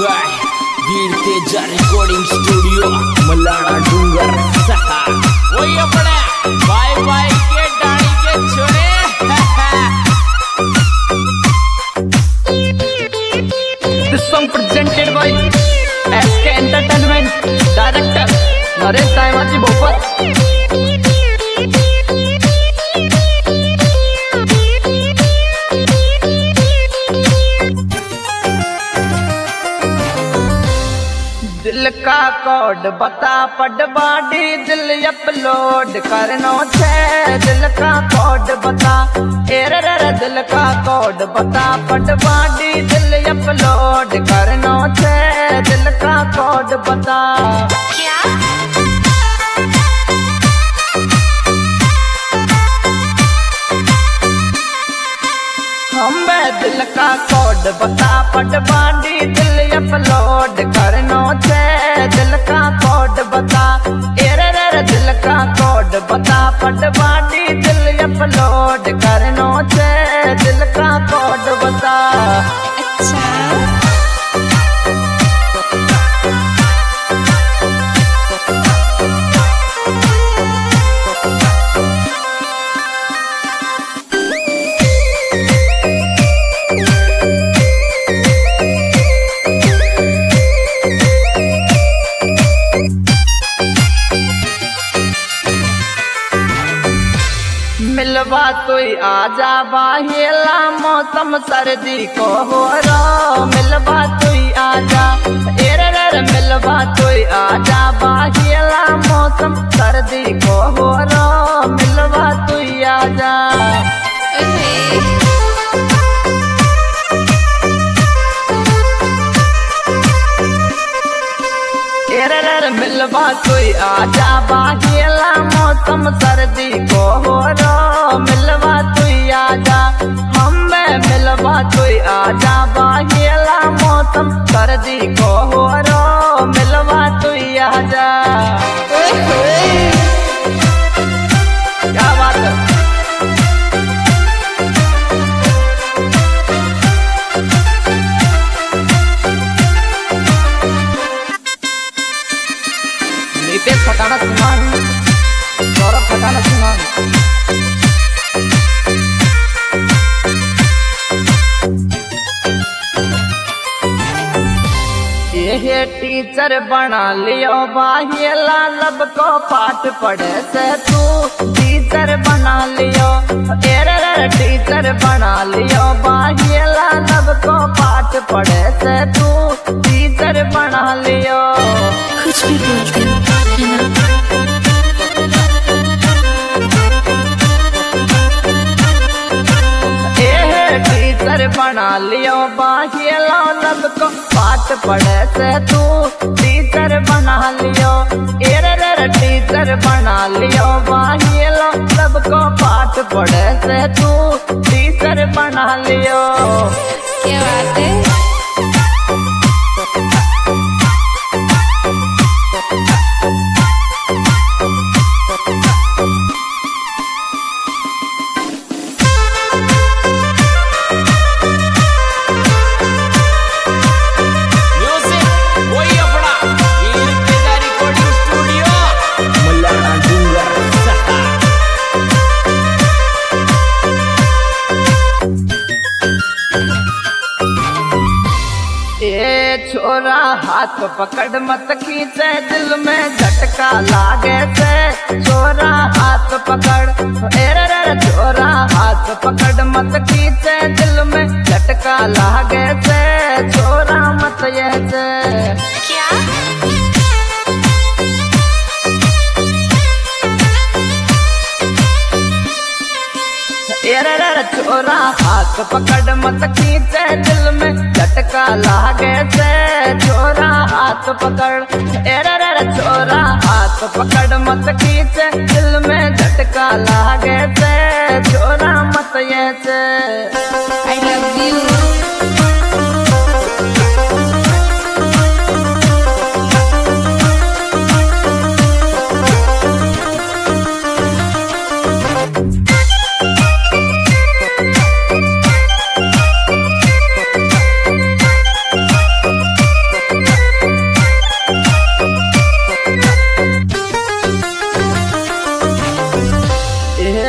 By वीर तेजा recording studio मलाना डूंगर वही अपने बाय बाय के डाणी के छोरे। This song presented by SK Entertainment, Director Naresh Daimaji Bhopal। दिल का कोड बता पडवाडी दिल अपलोड करनो छे। दिल का कोड बता दिल का कोड बता पडवाडी दिल अपलोड करनो छे। दिल का कोड बता क्या दिल का कोड बता पडवाडी दिल अपलोड करनो छे। दिल का कोड बता दिल का कोड बता पडवाडी दिल अपलोड करनो छे। दिल का कोड बता अच्छा मिलवा तो आजा बाहेला मौसम सर्दी को हो रो। मिलवा तो आजा मिलवा तो आजा बाहेला मौसम सर्दी को हो रो। मिलवा तो आजा मिलवा तो आजा बाहेला मौसम सर्दी को हो रो। मिलवा तो आजा मिलवा तो आजा बाहेला मौसम सर्दी को हो रो। मिलवा तो आजा क्या बात है। नितेश फटाना सुनान सौरभ फटाना सुनान ये टीचर बना लियो बाहेला लब को पाठ पढ़े से तू टीचर बना लियो। टीचर बना लियो बाहेला लब को पाठ पढ़े से तू टीचर बना लियो। कुछ भी बोलते है ना। टीचर बना लियो बाहेला लब को पाठ पढ़े से तू टीचर बना लियो। टीचर बना लियो बाहेला लब को पाठ पढ़े से तू टीचर बना लियो। क्या बात है। छोरा हाथ पकड़ मत खींचे दिल में झटका लागे से। छोरा हाथ पकड़ छोरा हाथ पकड़ मत खींचे दिल में झटका लागे से। छोरा मत ये से क्या छोरा हाथ पकड़ मत खींचे दिल में झटका लागे से। छोरा हाथ पकड़ छोरा हाथ पकड़ मत खींचे दिल में झटका लागे से। छोरा मत ये से आई लव यू।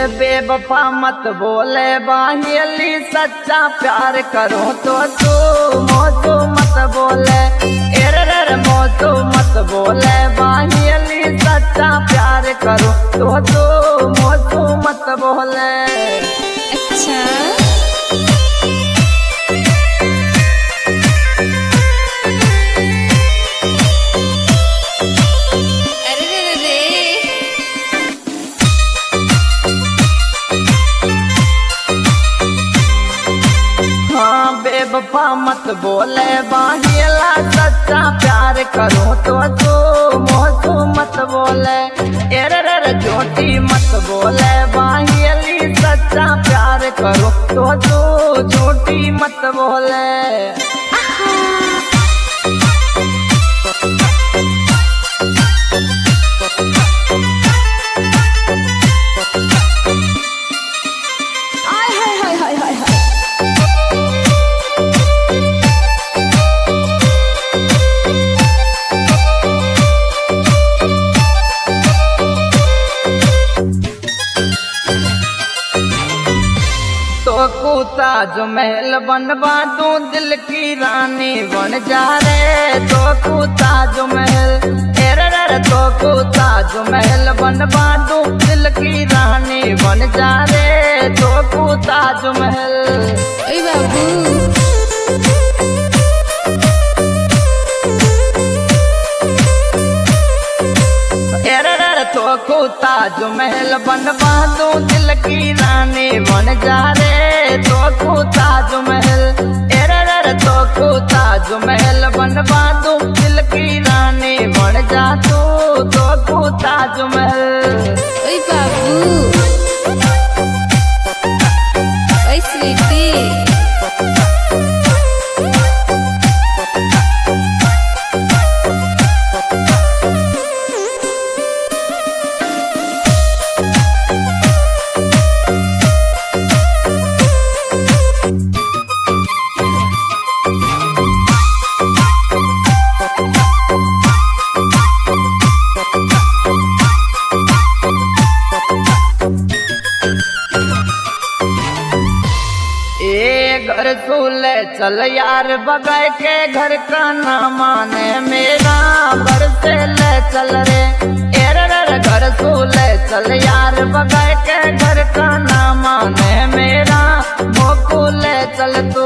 बेवफा मत बोले बाहियली सच्चा प्यार करो तो तू मोजू मत बोले एरर मोजू मत बोले बाहियली सच्चा प्यार करो तो तू मोजू मत बोले। अच्छा बेवफा मत बोले बाहियला सच्चा प्यार करो तो तू मोजू मत बोले एरर झूठी मत बोले बाहियली सच्चा प्यार करो तो तू झूठी मत बोले। ताज महल बनवा तू दिल की रानी बन जा रे तो ताज महल एरर तो ताज महल बनवा तू दिल की रानी बन जा रे तो ताज महल। ओए बाबू तो ताज महल बनवा दो दिल की रानी बन जा रे तो ताज महल एरर तो ताज महल बनवा दो दिल की रानी बन जा तो ताज महल। ओए बाबू ओए स्वीटी घर सूले चल यार बगाए के घर का ना माने मेरा घर से ले चल रे एरर घर सूले चल यार बगाए के घर का ना माने मेरा मोकू ले चल तू।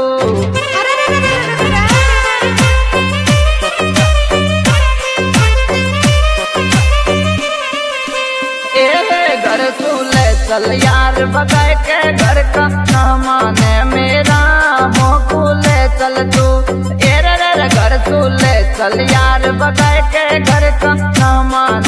घर सूले चल यार बगाए के घर का ना माने मेरा मोकू ले चल तू एरर घर सूले चल यार बगाए के घर का ना माने